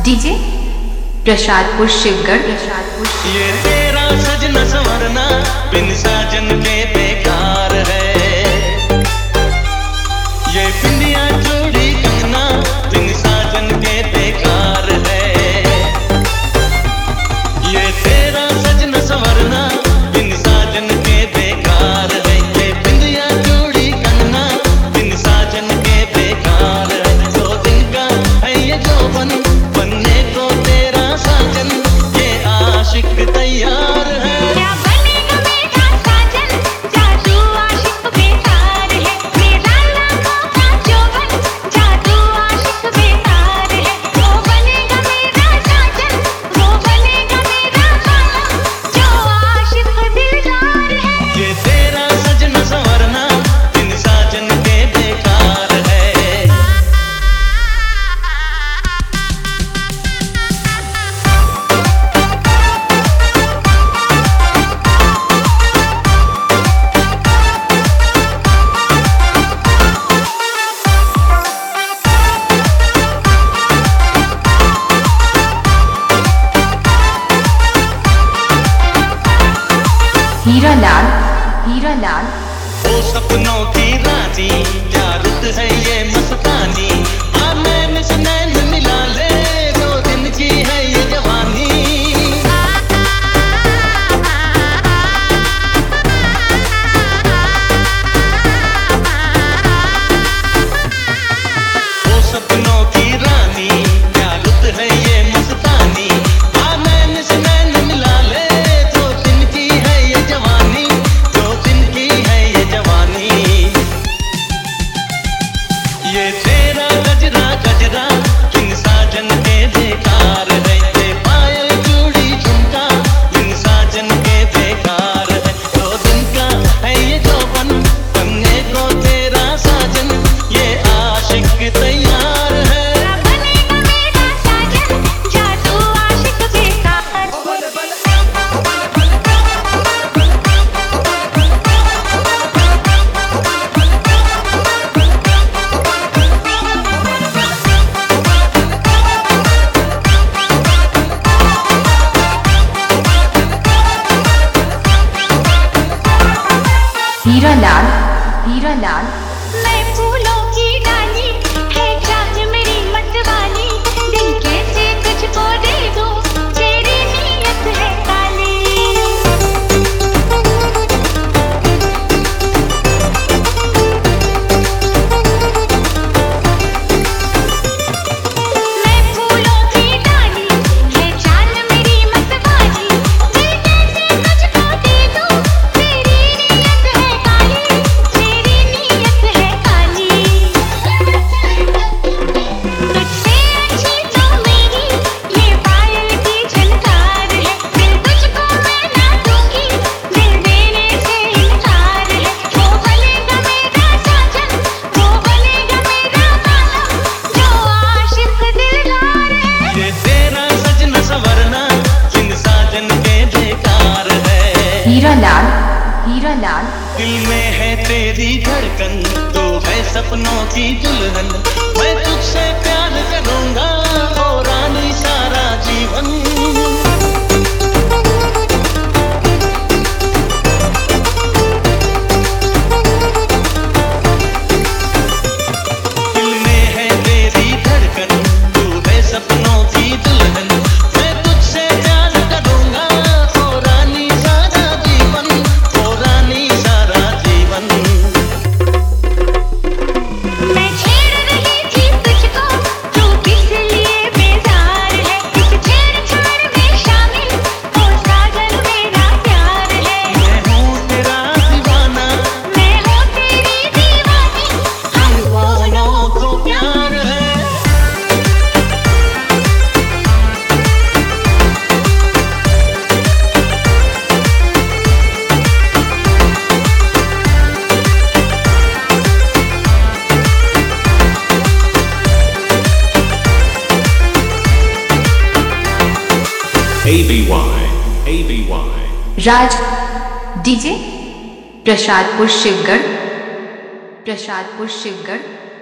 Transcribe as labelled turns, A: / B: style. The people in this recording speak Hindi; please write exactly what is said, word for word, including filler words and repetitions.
A: डीजे प्रसादपुर शिवगढ़। प्रसादपुर
B: ये तेरा सजना संवरना बिन साजन के बेकार है। ये बिंदिया चूड़ी कंगना बिन साजन के बेकार है। ये तेरा सजना संवरना बिन साजन के बेकार है। ये बिंदिया चूड़ी कंगना बिन साजन के बेकार है। दो दिन का है ये जौवन बनने को तेरा साजन, ये आशिक तैयार है।
C: क्या बनेगा मेरा साजन, जादू आशिक बेकार है। मेरा लाखों का जौवन, जादू आशिक बेकार है। वो बनेगा मेरा साजन, वो बनेगा मेरा खाना, जो आशिक दिलदार है।
B: ये तेरा सजना संवरना बिन साजन के बेकार है।
A: हीरा लाल, हीरा लाल,
B: ओ सपनों की रानी, क्या रुत है ये मस्तानी। आ नैन से नैन मिला ले, दो दिन की है ये जवानी। ओ सपनों की रानी, क्या रुत है ये मस्तानी। आ नैन से नैन मिला ले, दो दिन की है ये जवानी। दो दिन की है ये जवानी। ये तेरा गजरा गजरा किन साजन के बेकार है। ये पायल चूड़ी झुमका किन साजन के बेकार है। दो दिन का है ये जौवन बनने को तेरा साजन, ये आशिक तैयार है।
C: क्या बनेगा मेरा साजन, जादू आशिक बेकार।
A: हीरा लाल, हीरा लाल,
C: मैं फूलों की डाली है चाँद मेरी मतवाली। दिल कैसे तुझको दे दूं, तेरी नीयत है काली। मैं फूलों की डाली है चाँद मेरी मतवाली। दिल कैसे तुझको दे दूं, तेरी नीयत है काली, तेरी नीयत है काली। तुझसे अच्छी तो मेरी ये पायल की झनकार है। दिल तुझको मैं ना दूंगी, दिल देने से इनकार है। वो बनेगा मेरा साजन, वो बनेगा मेरा खाना, जो आशिक दिलदार है।
B: ये तेरा सजना संवरना किन साजन के बेकार है।
A: हीरा लाल, हीरा लाल,
B: दिल में है तेरी धड़कन, तो है सपनों की दुल्हन। मैं तुझसे प्यार करूंगा ओ रानी सारा जीवन। दिल में है तेरी धड़कन, तू है सपनों की दुल्हन। मैं तुझसे प्यार करूंगा ओ रानी सारा जीवन, ओ रानी सारा जीवन।
C: मैं छेड़ रही थी तुझको, तू किस लिए बेजार है। इस छेड़छाड़ में शामिल ओ साजन मेरा प्यार है।
B: मैं हूँ तेरा दीवाना,
C: मैं हूँ तेरी दीवानी, हम
B: दोनों को प्यार है।
D: A B Y, A B Y.
A: Raj, DJ Prasadpur Shivgarh. Prasadpur Shivgarh.